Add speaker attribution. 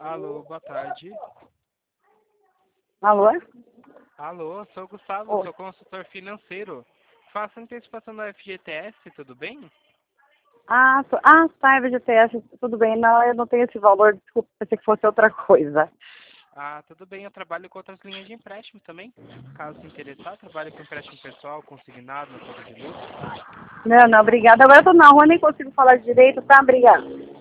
Speaker 1: Alô, boa tarde.
Speaker 2: Alô?
Speaker 1: Alô, sou o Gustavo,
Speaker 2: Oi.
Speaker 1: sou consultor financeiro. Faço antecipação da FGTS, tudo bem?
Speaker 2: Tá, VGTS, tudo bem. Não, eu não tenho esse valor, desculpa, pensei que fosse outra coisa.
Speaker 1: Ah, tudo bem, eu trabalho com outras linhas de empréstimo também. Caso se interessar, trabalho com empréstimo pessoal, consignado, na conta de lucro.
Speaker 2: Não, obrigada. Agora eu tô na rua, nem consigo falar direito, tá? Obrigada.